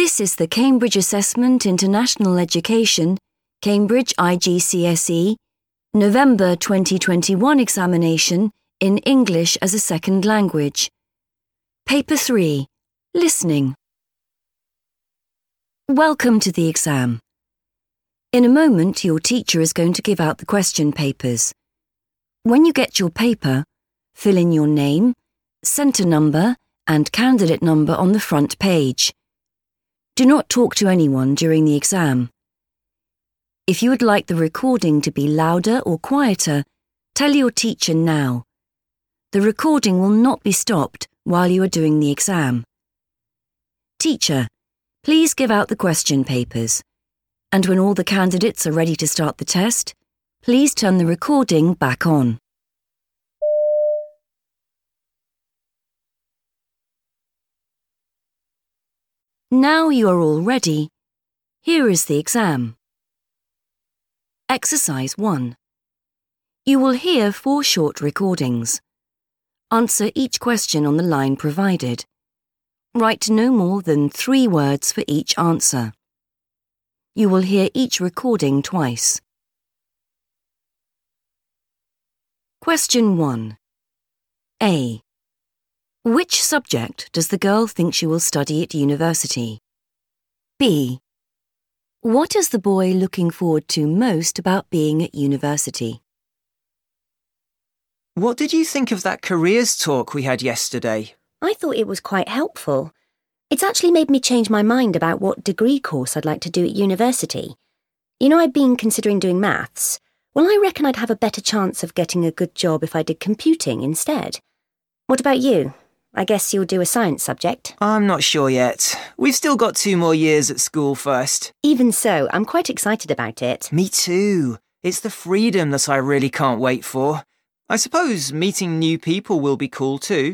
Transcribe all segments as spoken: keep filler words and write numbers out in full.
This is the Cambridge Assessment International Education, Cambridge I G C S E, November twenty twenty-one examination in English as a Second Language. Paper three, Listening. Welcome to the exam. In a moment, your teacher is going to give out the question papers. When you get your paper, fill in your name, centre number and candidate number on the front page. Do not talk to anyone during the exam. If you would like the recording to be louder or quieter, tell your teacher now. The recording will not be stopped while you are doing the exam. Teacher, please give out the question papers. And when all the candidates are ready to start the test, please turn the recording back on. Now you are all ready. Here is the exam. Exercise one. You will hear four short recordings. Answer each question on the line provided. Write no more than three words for each answer. You will hear each recording twice. Question one. A. Which subject does the girl think she will study at university? B. What is the boy looking forward to most about being at university? What did you think of that careers talk we had yesterday? I thought it was quite helpful. It's actually made me change my mind about what degree course I'd like to do at university. You know, I've been considering doing maths. Well, I reckon I'd have a better chance of getting a good job if I did computing instead. What about you? I guess you'll do a science subject. I'm not sure yet. We've still got two more years at school first. Even so, I'm quite excited about it. Me too. It's the freedom that I really can't wait for. I suppose meeting new people will be cool too.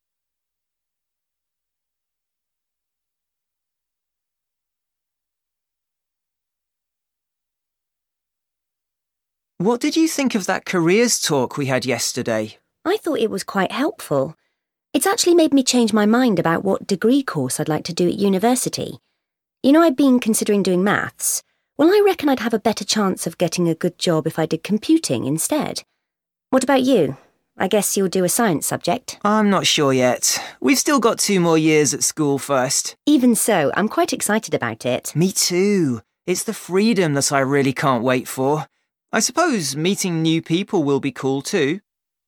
What did you think of that careers talk we had yesterday? I thought it was quite helpful. It's actually made me change my mind about what degree course I'd like to do at university. You know, I've been considering doing maths. Well, I reckon I'd have a better chance of getting a good job if I did computing instead. What about you? I guess you'll do a science subject. I'm not sure yet. We've still got two more years at school first. Even so, I'm quite excited about it. Me too. It's the freedom that I really can't wait for. I suppose meeting new people will be cool too.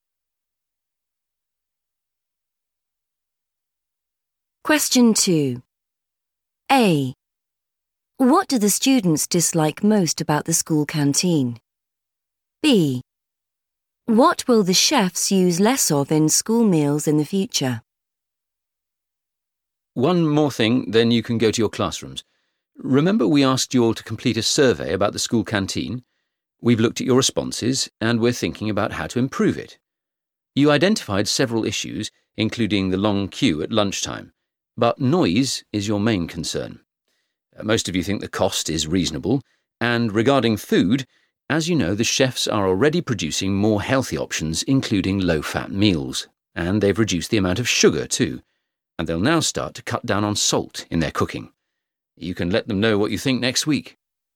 Question two. A. What do the students dislike most about the school canteen? B. What will the chefs use less of in school meals in the future? One more thing, then you can go to your classrooms. Remember we asked you all to complete a survey about the school canteen? We've looked at your responses and we're thinking about how to improve it. You identified several issues, including the long queue at lunchtime, but noise is your main concern. Most of you think the cost is reasonable, and regarding food, as you know, the chefs are already producing more healthy options, including low-fat meals, and they've reduced the amount of sugar too, and they'll now start to cut down on salt in their cooking. You can let them know what you think next week.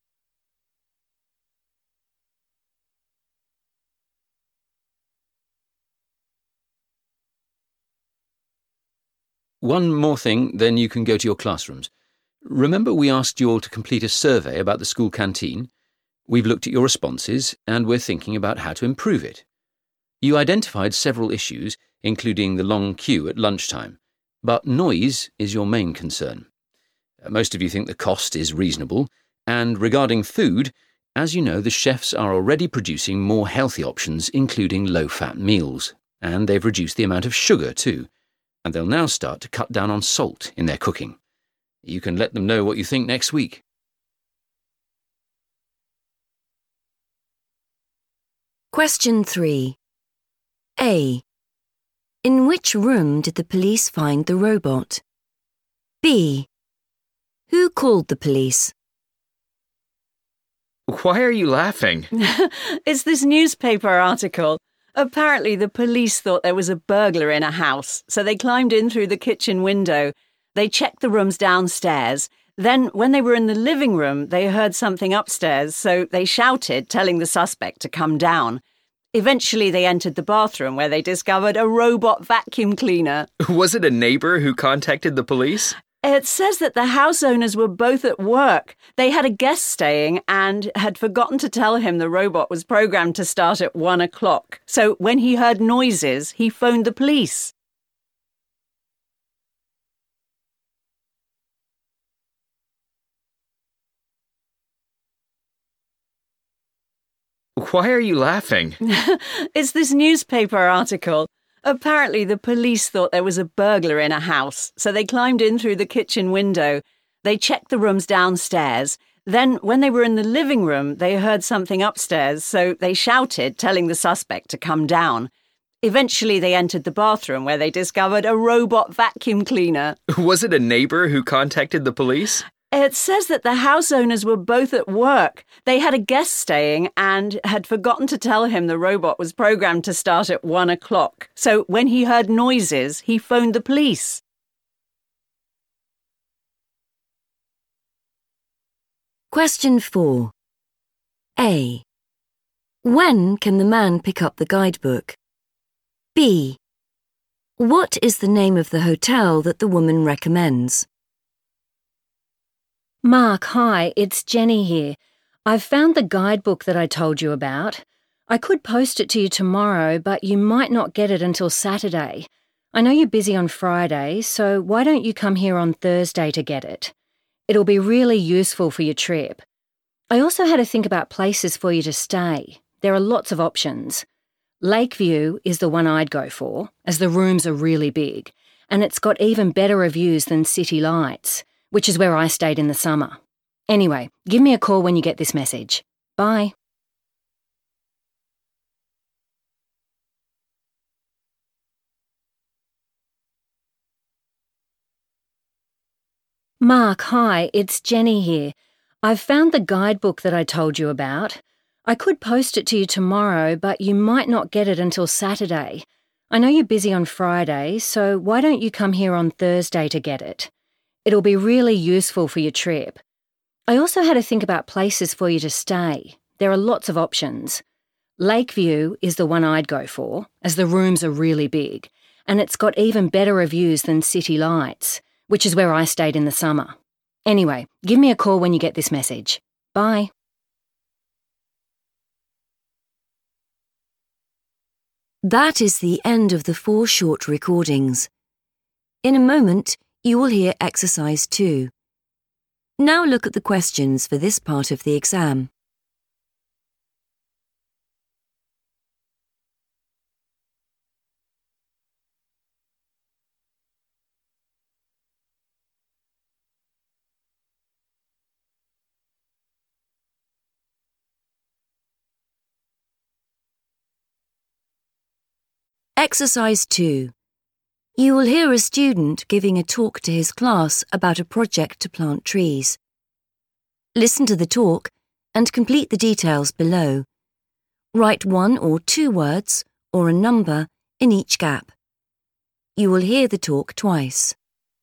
One more thing, then you can go to your classrooms. Remember we asked you all to complete a survey about the school canteen? We've looked at your responses and we're thinking about how to improve it. You identified several issues, including the long queue at lunchtime, but noise is your main concern. Most of you think the cost is reasonable, and regarding food, as you know, the chefs are already producing more healthy options, including low-fat meals, and they've reduced the amount of sugar too, and they'll now start to cut down on salt in their cooking. You can let them know what you think next week. Question three. A. In which room did the police find the robot? B. Who called the police? Why are you laughing? It's this newspaper article. Apparently the police thought there was a burglar in a house, so they climbed in through the kitchen window. They checked the rooms downstairs. Then, when they were in the living room, they heard something upstairs, so they shouted, telling the suspect to come down. Eventually, they entered the bathroom where they discovered a robot vacuum cleaner. Was it a neighbor who contacted the police? It says that the house owners were both at work. They had a guest staying and had forgotten to tell him the robot was programmed to start at one o'clock. So when he heard noises, he phoned the police. Why are you laughing? It's this newspaper article. Apparently, the police thought there was a burglar in a house, so they climbed in through the kitchen window. They checked the rooms downstairs. Then, when they were in the living room, they heard something upstairs, so they shouted, telling the suspect to come down. Eventually, they entered the bathroom where they discovered a robot vacuum cleaner. Was it a neighbor who contacted the police? It says that the house owners were both at work. They had a guest staying and had forgotten to tell him the robot was programmed to start at one o'clock. So when he heard noises, he phoned the police. Question four. A. When can the man pick up the guidebook? B. What is the name of the hotel that the woman recommends? Mark, hi, it's Jenny here. I've found the guidebook that I told you about. I could post it to you tomorrow, but you might not get it until Saturday. I know you're busy on Friday, so why don't you come here on Thursday to get it? It'll be really useful for your trip. I also had to think about places for you to stay. There are lots of options. Lakeview is the one I'd go for, as the rooms are really big, and it's got even better reviews than City Lights, which is where I stayed in the summer. Anyway, give me a call when you get this message. Bye. Mark, hi, it's Jenny here. I've found the guidebook that I told you about. I could post it to you tomorrow, but you might not get it until Saturday. I know you're busy on Friday, so why don't you come here on Thursday to get it? It'll be really useful for your trip. I also had to think about places for you to stay. There are lots of options. Lakeview is the one I'd go for, as the rooms are really big, and it's got even better reviews than City Lights, which is where I stayed in the summer. Anyway, give me a call when you get this message. Bye. That is the end of the four short recordings. In a moment, you will hear exercise two. Now look at the questions for this part of the exam. Exercise two. You will hear a student giving a talk to his class about a project to plant trees. Listen to the talk and complete the details below. Write one or two words or a number in each gap. You will hear the talk twice.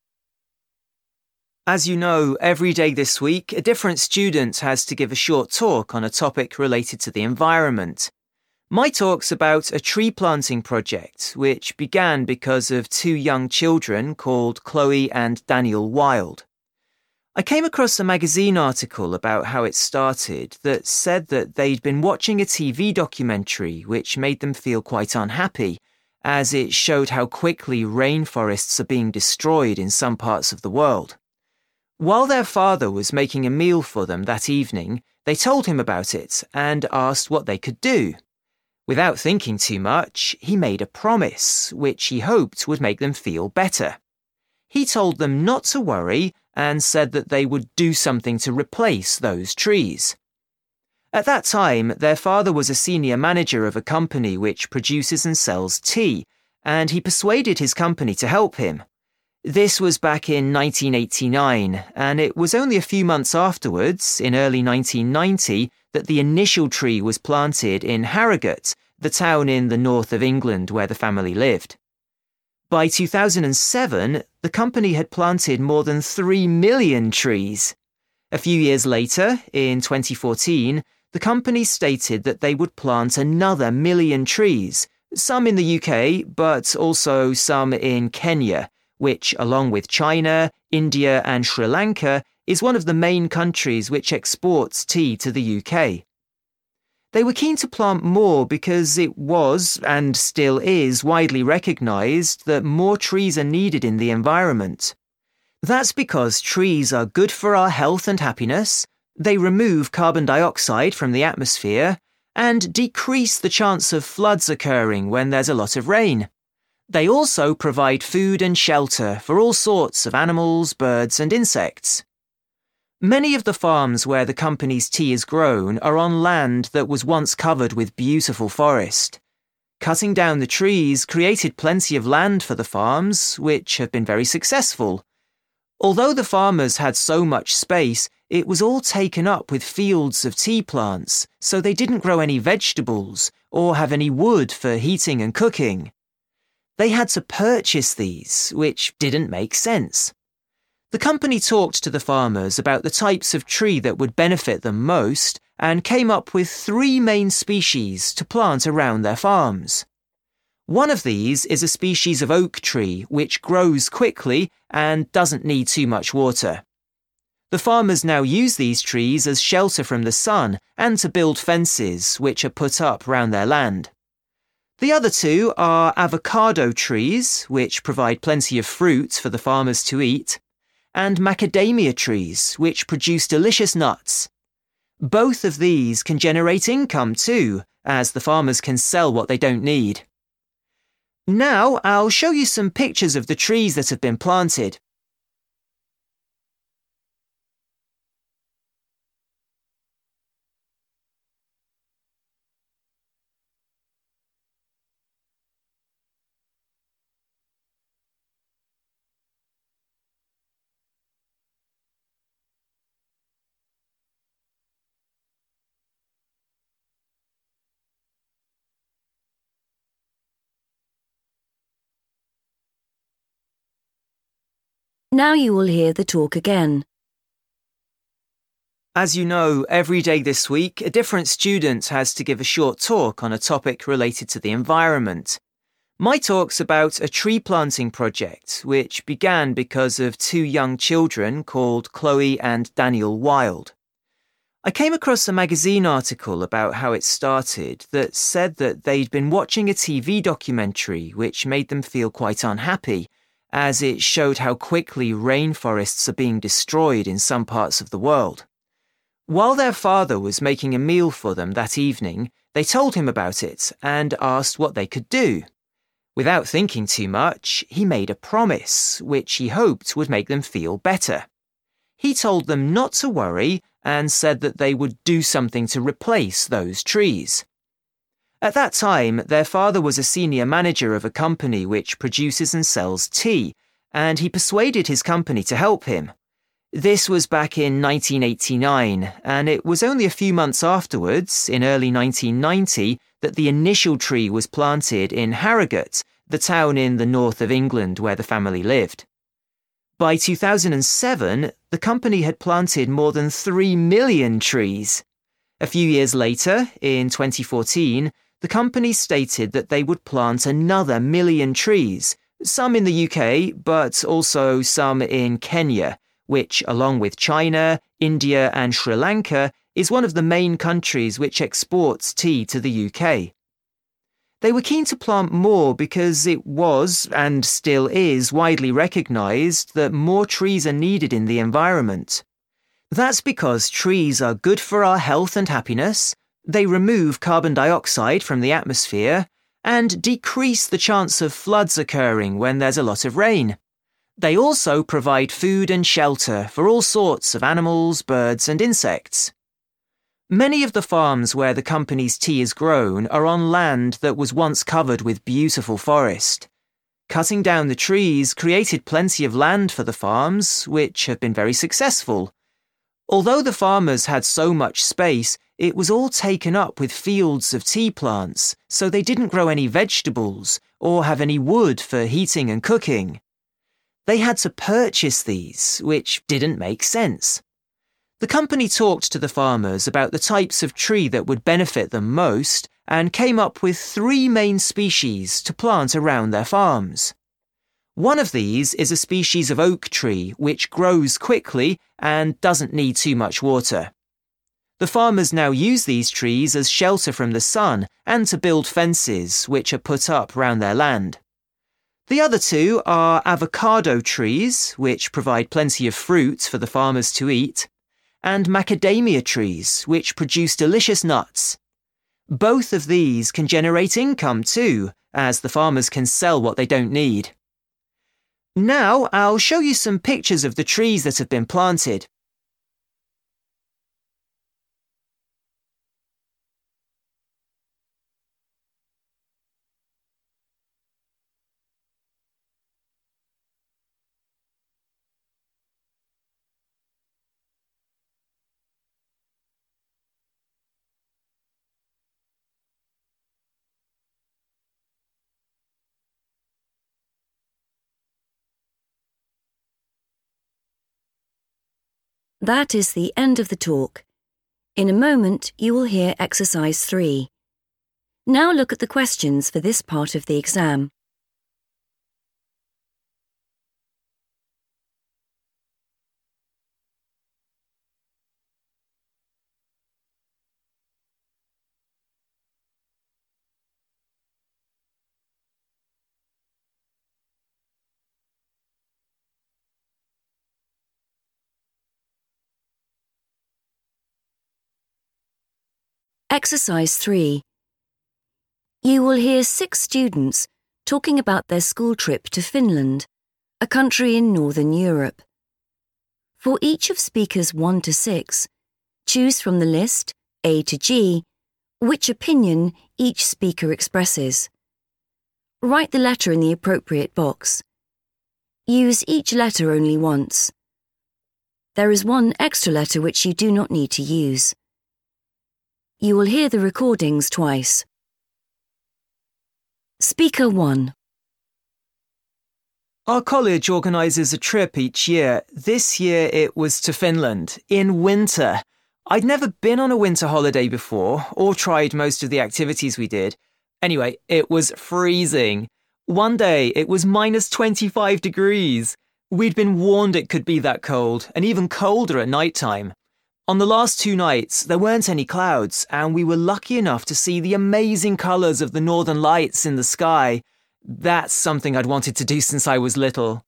As you know, every day this week, a different student has to give a short talk on a topic related to the environment. My talk's about a tree planting project, which began because of two young children called Chloe and Daniel Wild. I came across a magazine article about how it started that said that they'd been watching a T V documentary which made them feel quite unhappy, as it showed how quickly rainforests are being destroyed in some parts of the world. While their father was making a meal for them that evening, they told him about it and asked what they could do. Without thinking too much, he made a promise, which he hoped would make them feel better. He told them not to worry and said that they would do something to replace those trees. At that time, their father was a senior manager of a company which produces and sells tea, and he persuaded his company to help him. This was back in nineteen eighty-nine, and it was only a few months afterwards, in early nineteen ninety, that the initial tree was planted in Harrogate, the town in the north of England where the family lived. By two thousand seven, the company had planted more than three million trees. A few years later, in twenty fourteen, the company stated that they would plant another million trees, some in the U K, but also some in Kenya, which, along with China, India and Sri Lanka, is one of the main countries which exports tea to the U K. They were keen to plant more because it was, and still is, widely recognised that more trees are needed in the environment. That's because trees are good for our health and happiness, they remove carbon dioxide from the atmosphere, and decrease the chance of floods occurring when there's a lot of rain. They also provide food and shelter for all sorts of animals, birds and insects. Many of the farms where the company's tea is grown are on land that was once covered with beautiful forest. Cutting down the trees created plenty of land for the farms, which have been very successful. Although the farmers had so much space, it was all taken up with fields of tea plants, so they didn't grow any vegetables or have any wood for heating and cooking. They had to purchase these, which didn't make sense. The company talked to the farmers about the types of tree that would benefit them most and came up with three main species to plant around their farms. One of these is a species of oak tree which grows quickly and doesn't need too much water. The farmers now use these trees as shelter from the sun and to build fences which are put up round their land. The other two are avocado trees, which provide plenty of fruit for the farmers to eat, and macadamia trees, which produce delicious nuts. Both of these can generate income too, as the farmers can sell what they don't need. Now I'll show you some pictures of the trees that have been planted. Now you will hear the talk again. As you know, every day this week, a different student has to give a short talk on a topic related to the environment. My talk's about a tree planting project, which began because of two young children called Chloe and Daniel Wild. I came across a magazine article about how it started that said that they'd been watching a T V documentary which made them feel quite unhappy, as it showed how quickly rainforests are being destroyed in some parts of the world. While their father was making a meal for them that evening, they told him about it and asked what they could do. Without thinking too much, he made a promise, which he hoped would make them feel better. He told them not to worry and said that they would do something to replace those trees. At that time, their father was a senior manager of a company which produces and sells tea, and he persuaded his company to help him. This was back in nineteen eighty-nine, and it was only a few months afterwards, in early nineteen ninety, that the initial tree was planted in Harrogate, the town in the north of England where the family lived. By two thousand seven, the company had planted more than three million trees. A few years later, in twenty fourteen, the company stated that they would plant another million trees, some in the U K, but also some in Kenya, which, along with China, India and Sri Lanka, is one of the main countries which exports tea to the U K. They were keen to plant more because it was, and still is, widely recognised that more trees are needed in the environment. That's because trees are good for our health and happiness, they remove carbon dioxide from the atmosphere, and decrease the chance of floods occurring when there's a lot of rain. They also provide food and shelter for all sorts of animals, birds and insects. Many of the farms where the company's tea is grown are on land that was once covered with beautiful forest. Cutting down the trees created plenty of land for the farms, which have been very successful. Although the farmers had so much space, it was all taken up with fields of tea plants, so they didn't grow any vegetables or have any wood for heating and cooking. They had to purchase these, which didn't make sense. The company talked to the farmers about the types of tree that would benefit them most and came up with three main species to plant around their farms. One of these is a species of oak tree which grows quickly and doesn't need too much water. The farmers now use these trees as shelter from the sun and to build fences which are put up round their land. The other two are avocado trees, which provide plenty of fruit for the farmers to eat, and macadamia trees, which produce delicious nuts. Both of these can generate income too, as the farmers can sell what they don't need. Now I'll show you some pictures of the trees that have been planted. That is the end of the talk. In a moment, you will hear exercise three. Now look at the questions for this part of the exam. Exercise three. You will hear six students talking about their school trip to Finland, a country in Northern Europe. For each of speakers one to six, choose from the list, A to G, which opinion each speaker expresses. Write the letter in the appropriate box. Use each letter only once. There is one extra letter which you do not need to use. You will hear the recordings twice. Speaker one. Our college organises a trip each year. This year it was to Finland, in winter. I'd never been on a winter holiday before, or tried most of the activities we did. Anyway, it was freezing. One day it was minus twenty-five degrees. We'd been warned it could be that cold, and even colder at night time. On the last two nights, there weren't any clouds, and we were lucky enough to see the amazing colours of the northern lights in the sky. That's something I'd wanted to do since I was little.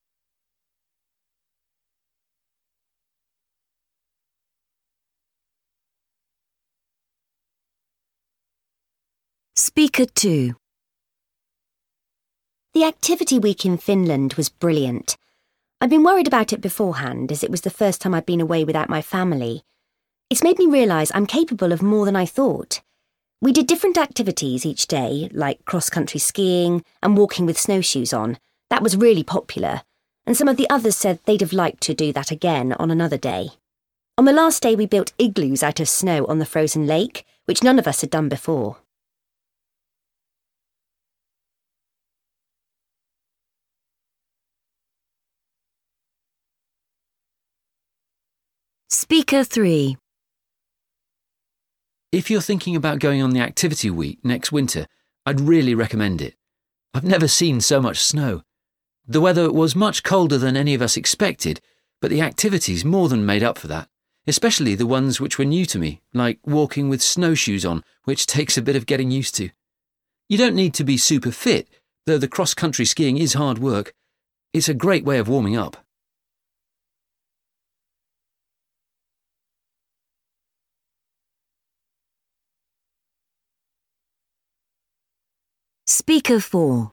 Speaker two. The activity week in Finland was brilliant. I'd been worried about it beforehand, as it was the first time I'd been away without my family. It's made me realise I'm capable of more than I thought. We did different activities each day, like cross-country skiing and walking with snowshoes on. That was really popular, and some of the others said they'd have liked to do that again on another day. On the last day we built igloos out of snow on the frozen lake, which none of us had done before. Speaker three. If you're thinking about going on the activity week next winter, I'd really recommend it. I've never seen so much snow. The weather was much colder than any of us expected, but the activities more than made up for that, especially the ones which were new to me, like walking with snowshoes on, which takes a bit of getting used to. You don't need to be super fit, though the cross-country skiing is hard work. It's a great way of warming up. Speaker four.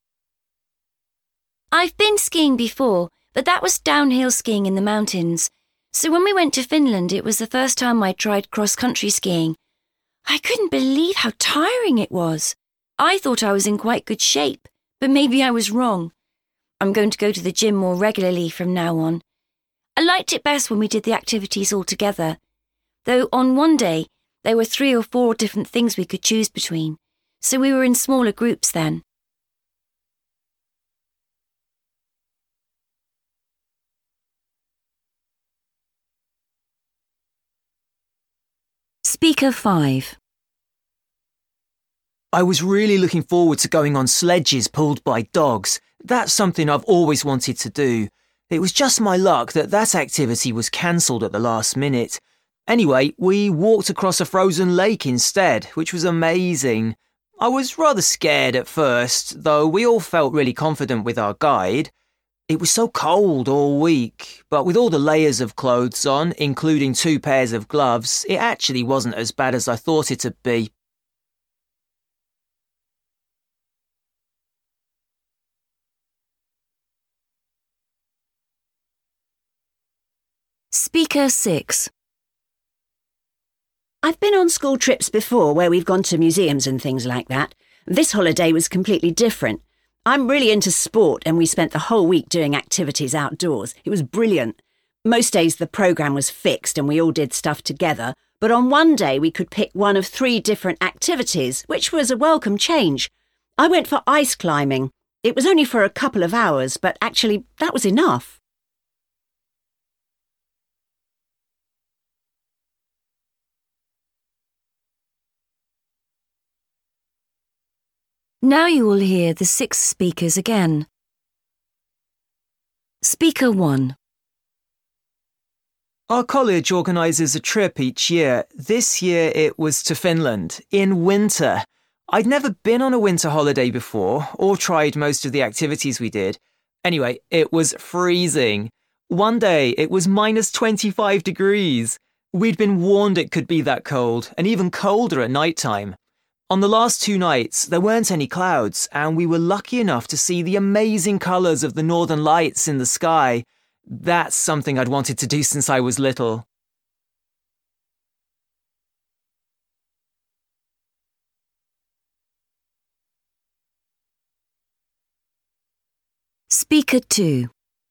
I've been skiing before, but that was downhill skiing in the mountains. So when we went to Finland, it was the first time I tried cross-country skiing. I couldn't believe how tiring it was. I thought I was in quite good shape, but maybe I was wrong. I'm going to go to the gym more regularly from now on. I liked it best when we did the activities all together, though on one day there were three or four different things we could choose between, so we were in smaller groups then. Speaker five. I was really looking forward to going on sledges pulled by dogs. That's something I've always wanted to do. It was just my luck that that activity was cancelled at the last minute. Anyway, we walked across a frozen lake instead, which was amazing. I was rather scared at first, though we all felt really confident with our guide. It was so cold all week, but with all the layers of clothes on, including two pairs of gloves, it actually wasn't as bad as I thought it'd be. Speaker six. I've been on school trips before where we've gone to museums and things like that. This holiday was completely different. I'm really into sport and we spent the whole week doing activities outdoors. It was brilliant. Most days the programme was fixed and we all did stuff together, but on one day we could pick one of three different activities, which was a welcome change. I went for ice climbing. It was only for a couple of hours, but actually that was enough. Now you will hear the six speakers again. Speaker one. Our college organises a trip each year. This year it was to Finland, in winter. I'd never been on a winter holiday before, or tried most of the activities we did. Anyway, it was freezing. One day it was minus twenty-five degrees. We'd been warned it could be that cold, and even colder at night time. On the last two nights, there weren't any clouds, and we were lucky enough to see the amazing colours of the northern lights in the sky. That's something I'd wanted to do since I was little. Speaker two.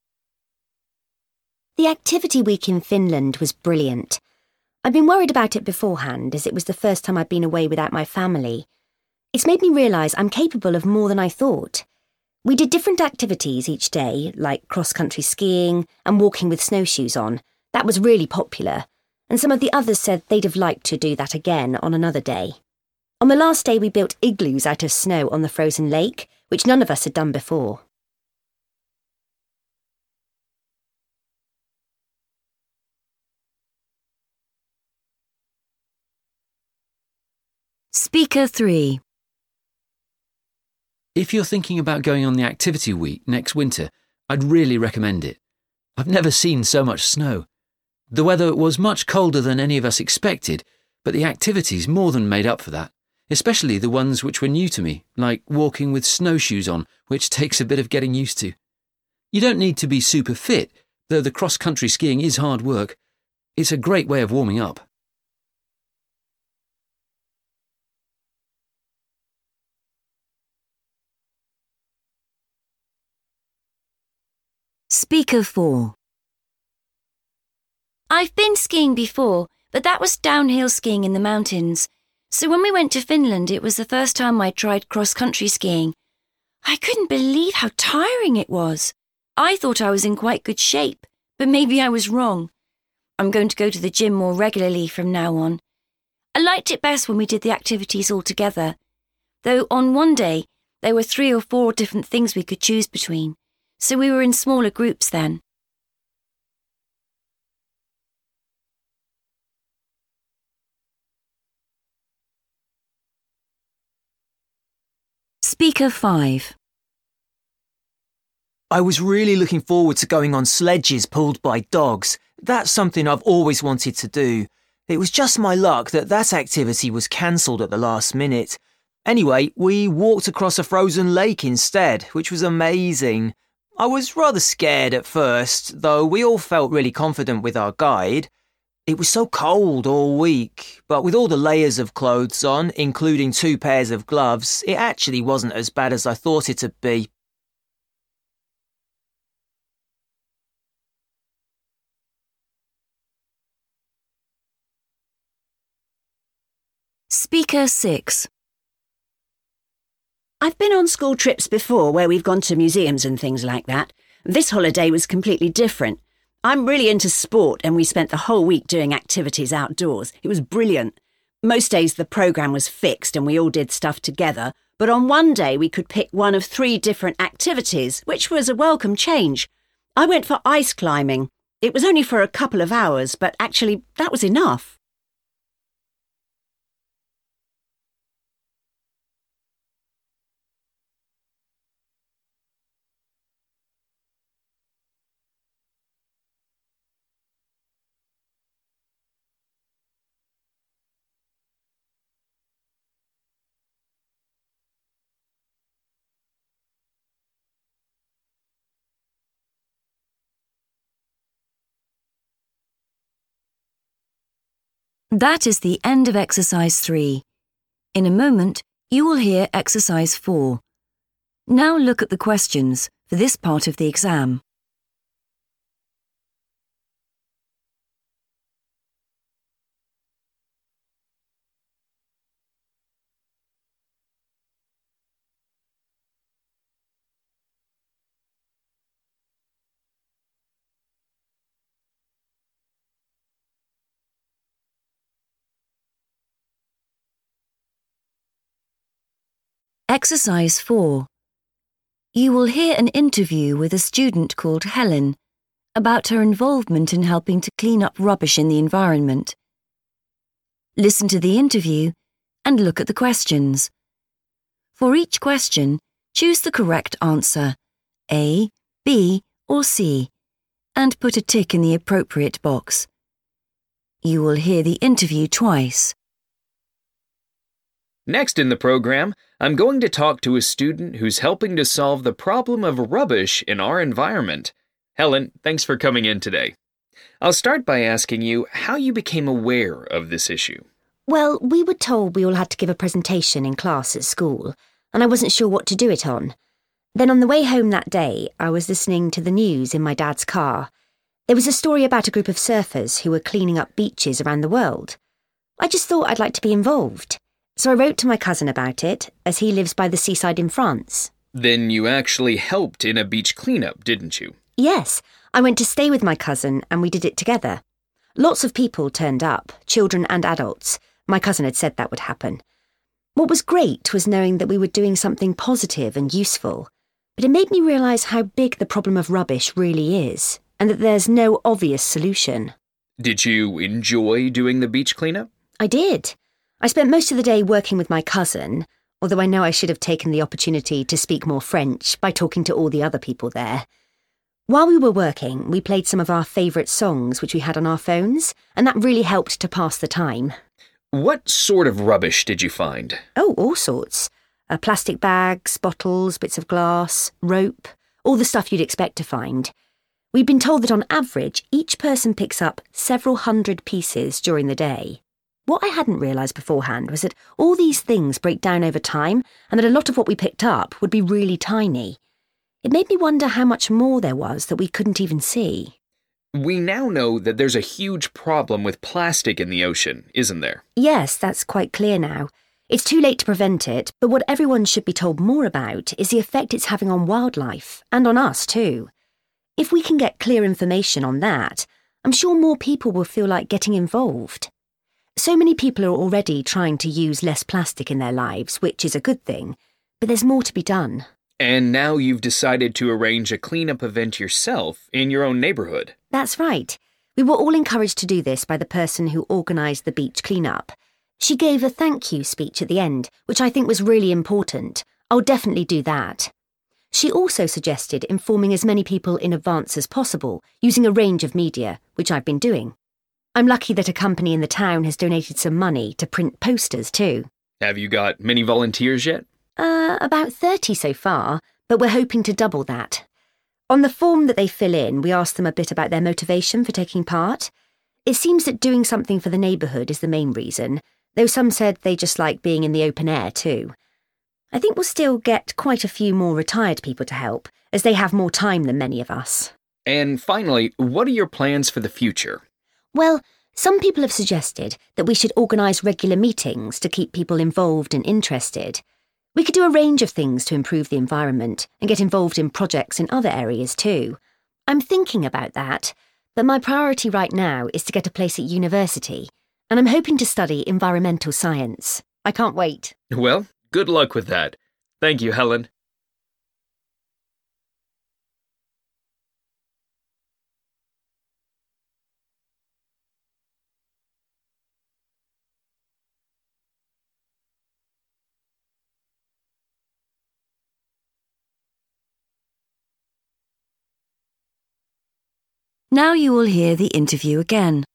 The activity week in Finland was brilliant. I'd been worried about it beforehand, as it was the first time I'd been away without my family. It's made me realise I'm capable of more than I thought. We did different activities each day, like cross-country skiing and walking with snowshoes on. That was really popular, and some of the others said they'd have liked to do that again on another day. On the last day we built igloos out of snow on the frozen lake, which none of us had done before. Speaker three. If you're thinking about going on the activity week next winter, I'd really recommend it. I've never seen so much snow. The weather was much colder than any of us expected, but the activities more than made up for that, especially the ones which were new to me, like walking with snowshoes on, which takes a bit of getting used to. You don't need to be super fit, though the cross-country skiing is hard work. It's a great way of warming up. Speaker four. I've been skiing before, but that was downhill skiing in the mountains. So when we went to Finland, it was the first time I tried cross-country skiing. I couldn't believe how tiring it was. I thought I was in quite good shape, but maybe I was wrong. I'm going to go to the gym more regularly from now on. I liked it best when we did the activities all together, though on one day there were three or four different things we could choose between, so we were in smaller groups then. Speaker five. I was really looking forward to going on sledges pulled by dogs. That's something I've always wanted to do. It was just my luck that that activity was cancelled at the last minute. Anyway, we walked across a frozen lake instead, which was amazing. I was rather scared at first, though we all felt really confident with our guide. It was so cold all week, but with all the layers of clothes on, including two pairs of gloves, it actually wasn't as bad as I thought it'd be. Speaker six. I've been on school trips before where we've gone to museums and things like that. This holiday was completely different. I'm really into sport and we spent the whole week doing activities outdoors. It was brilliant. Most days the programme was fixed and we all did stuff together, but on one day we could pick one of three different activities, which was a welcome change. I went for ice climbing. It was only for a couple of hours, but actually that was enough. That is the end of exercise three. In a moment, you will hear exercise four. Now look at the questions for this part of the exam. Exercise four. You will hear an interview with a student called Helen about her involvement in helping to clean up rubbish in the environment. Listen to the interview and look at the questions. For each question, choose the correct answer, A, B, or C, and put a tick in the appropriate box. You will hear the interview twice. Next in the program, I'm going to talk to a student who's helping to solve the problem of rubbish in our environment. Helen, thanks for coming in today. I'll start by asking you how you became aware of this issue. Well, we were told we all had to give a presentation in class at school, and I wasn't sure what to do it on. Then on the way home that day, I was listening to the news in my dad's car. There was a story about a group of surfers who were cleaning up beaches around the world. I just thought I'd like to be involved. So I wrote to my cousin about it, as he lives by the seaside in France. Then you actually helped in a beach cleanup, didn't you? Yes, I went to stay with my cousin and we did it together. Lots of people turned up, children and adults. My cousin had said that would happen. What was great was knowing that we were doing something positive and useful. But it made me realise how big the problem of rubbish really is, and that there's no obvious solution. Did you enjoy doing the beach cleanup? I did. I spent most of the day working with my cousin, although I know I should have taken the opportunity to speak more French by talking to all the other people there. While we were working, we played some of our favourite songs which we had on our phones, and that really helped to pass the time. What sort of rubbish did you find? Oh, all sorts. Uh, plastic bags, bottles, bits of glass, rope, all the stuff you'd expect to find. We'd been told that on average, each person picks up several hundred pieces during the day. What I hadn't realised beforehand was that all these things break down over time and that a lot of what we picked up would be really tiny. It made me wonder how much more there was that we couldn't even see. We now know that there's a huge problem with plastic in the ocean, isn't there? Yes, that's quite clear now. It's too late to prevent it, but what everyone should be told more about is the effect it's having on wildlife, and on us too. If we can get clear information on that, I'm sure more people will feel like getting involved. So many people are already trying to use less plastic in their lives, which is a good thing, but there's more to be done. And now you've decided to arrange a cleanup event yourself in your own neighbourhood. That's right. We were all encouraged to do this by the person who organised the beach cleanup. She gave a thank you speech at the end, which I think was really important. I'll definitely do that. She also suggested informing as many people in advance as possible, using a range of media, which I've been doing. I'm lucky that a company in the town has donated some money to print posters too. Have you got many volunteers yet? Uh, about thirty so far, but we're hoping to double that. On the form that they fill in, we ask them a bit about their motivation for taking part. It seems that doing something for the neighbourhood is the main reason, though some said they just like being in the open air too. I think we'll still get quite a few more retired people to help, as they have more time than many of us. And finally, what are your plans for the future? Well, some people have suggested that we should organise regular meetings to keep people involved and interested. We could do a range of things to improve the environment and get involved in projects in other areas too. I'm thinking about that, but my priority right now is to get a place at university, and I'm hoping to study environmental science. I can't wait. Well, good luck with that. Thank you, Helen. Now you will hear the interview again.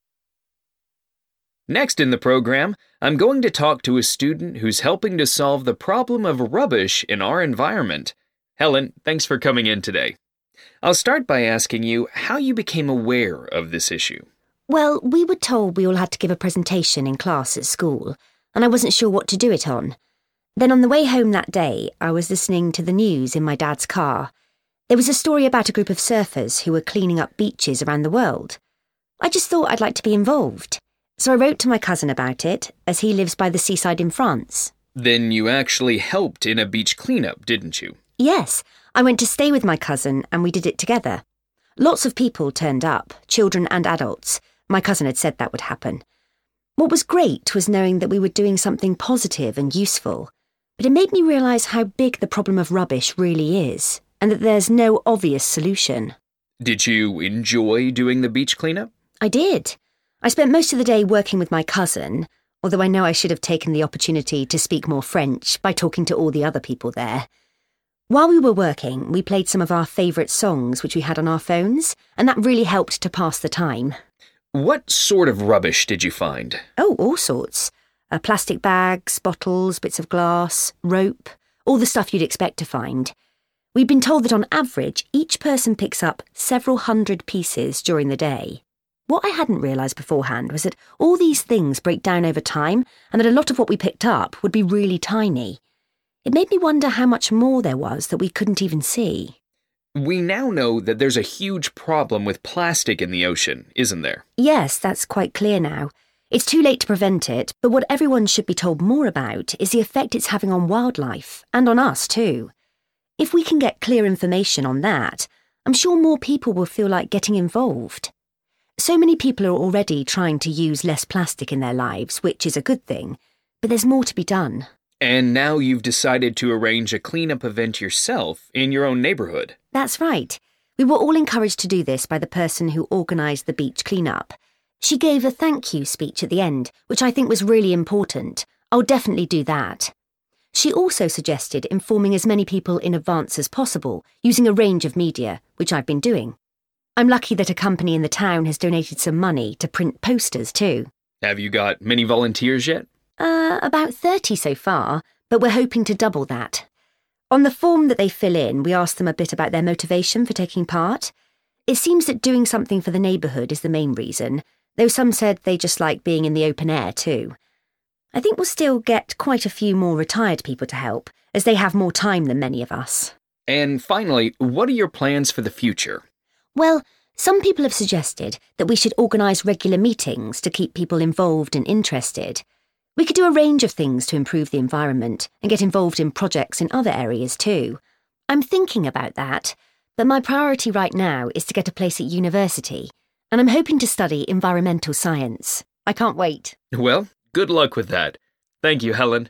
Next in the program, I'm going to talk to a student who's helping to solve the problem of rubbish in our environment. Helen, thanks for coming in today. I'll start by asking you how you became aware of this issue. Well, we were told we all had to give a presentation in class at school, and I wasn't sure what to do it on. Then on the way home that day, I was listening to the news in my dad's car. There was a story about a group of surfers who were cleaning up beaches around the world. I just thought I'd like to be involved. So I wrote to my cousin about it, as he lives by the seaside in France. Then you actually helped in a beach cleanup, didn't you? Yes, I went to stay with my cousin and we did it together. Lots of people turned up, children and adults. My cousin had said that would happen. What was great was knowing that we were doing something positive and useful. But it made me realise how big the problem of rubbish really is, and that there's no obvious solution. Did you enjoy doing the beach cleanup? I did. I spent most of the day working with my cousin, although I know I should have taken the opportunity to speak more French by talking to all the other people there. While we were working, we played some of our favourite songs which we had on our phones, and that really helped to pass the time. What sort of rubbish did you find? Oh, all sorts. Uh, plastic bags, bottles, bits of glass, rope, all the stuff you'd expect to find. We'd been told that on average, each person picks up several hundred pieces during the day. What I hadn't realised beforehand was that all these things break down over time and that a lot of what we picked up would be really tiny. It made me wonder how much more there was that we couldn't even see. We now know that there's a huge problem with plastic in the ocean, isn't there? Yes, that's quite clear now. It's too late to prevent it, but what everyone should be told more about is the effect it's having on wildlife, and on us too. If we can get clear information on that, I'm sure more people will feel like getting involved. So many people are already trying to use less plastic in their lives, which is a good thing, but there's more to be done. And now you've decided to arrange a cleanup event yourself in your own neighbourhood. That's right. We were all encouraged to do this by the person who organised the beach cleanup. She gave a thank you speech at the end, which I think was really important. I'll definitely do that. She also suggested informing as many people in advance as possible, using a range of media, which I've been doing. I'm lucky that a company in the town has donated some money to print posters too. Have you got many volunteers yet? Uh, about thirty so far, but we're hoping to double that. On the form that they fill in, we ask them a bit about their motivation for taking part. It seems that doing something for the neighbourhood is the main reason, though some said they just like being in the open air too. I think we'll still get quite a few more retired people to help, as they have more time than many of us. And finally, what are your plans for the future? Well, some people have suggested that we should organise regular meetings to keep people involved and interested. We could do a range of things to improve the environment and get involved in projects in other areas too. I'm thinking about that, but my priority right now is to get a place at university, and I'm hoping to study environmental science. I can't wait. Well, good luck with that. Thank you, Helen.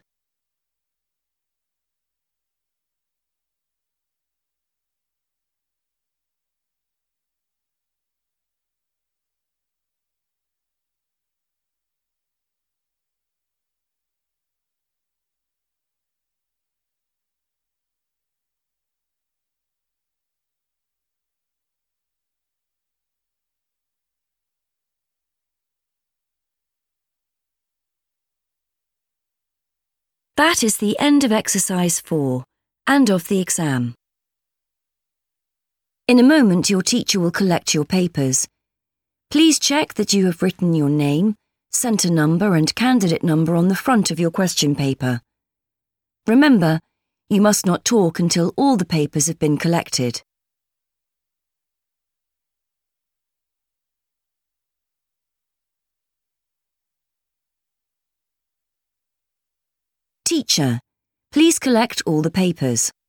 That is the end of exercise four and of the exam. In a moment, your teacher will collect your papers. Please check that you have written your name, centre number and candidate number on the front of your question paper. Remember, you must not talk until all the papers have been collected. Teacher, please collect all the papers.